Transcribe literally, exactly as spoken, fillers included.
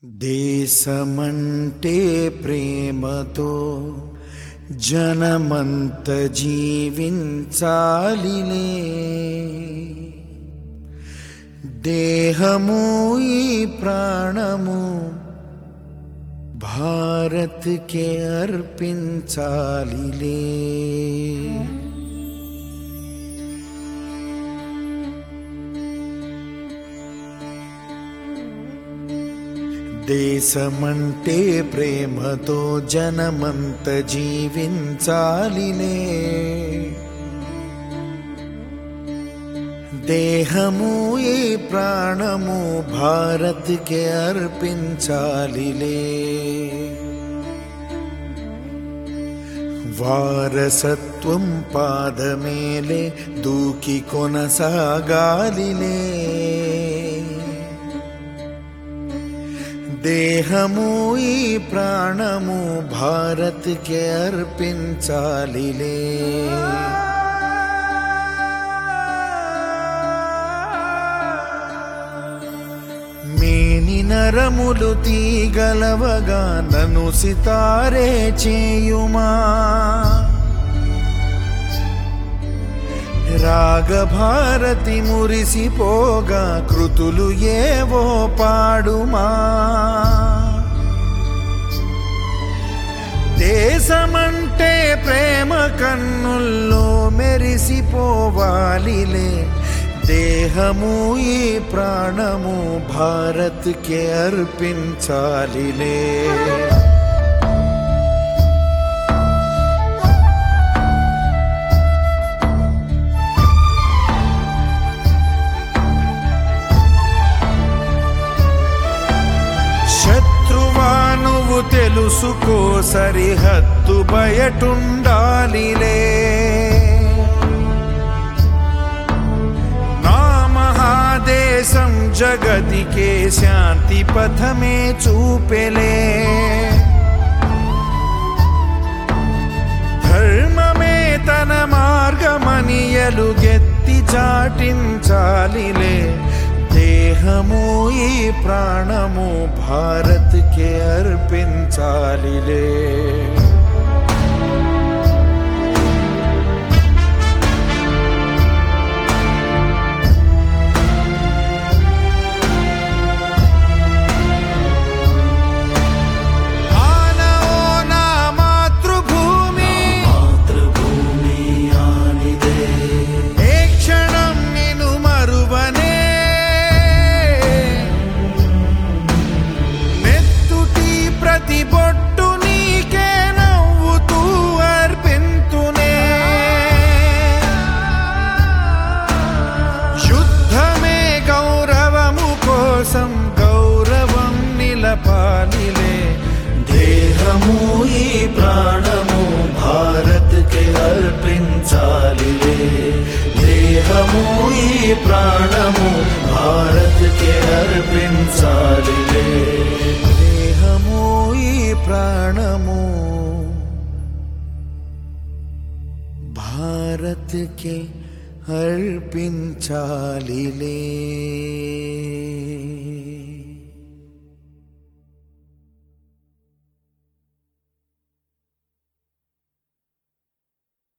దేశమంటే ప్రేమతో జనమంత జీవించాలిలే. దేహము ఈ ప్రాణము భారత్ కే అర్పించాలిలే. దేశమంటే ప్రేమతో జనమంత జీవించాలిలే. దేహము ఈ ప్రాణము భారత్ కే అర్పించాలిలే. వారసత్వం పాదమేలే దూకి కొనసాగాలిలే. దేహము ఈ ప్రాణము భారత్ కే అర్పించాలిలే. మేని నరములు తీగలవగా నన్ను సితారే చేయుమా. రాగభారతి మురిసిపోగా కృతులు ఏవో పాడుమా. దేశమంటే ప్రేమ కన్నుల్లో మెరిసిపోవాలిలే. దేహము ఈ ప్రాణము భారత్ కే అర్పించాలిలే. శత్రువానువు తెలుసుకో సరిహద్దు బయటుండాలిలే. నా మహాదేశం జగతికే శాంతి పథమే చూపెలే. ధర్మమే తన మార్గమని ఎలుగెత్తి చాటించాలిలే. దేహము ఈ ప్రాణము భారత్ కే అర్పించాలిలే. గౌరవం నిలపాలిలే. దేహము ఈ ప్రాణము భారత్ కే అర్పించాలిలే. దేహము ఈ ప్రాణము భారత్ కే అర్పించాలిలే. దేహము ఈ ప్రాణము భారత్ కే అర్పించాలిలే.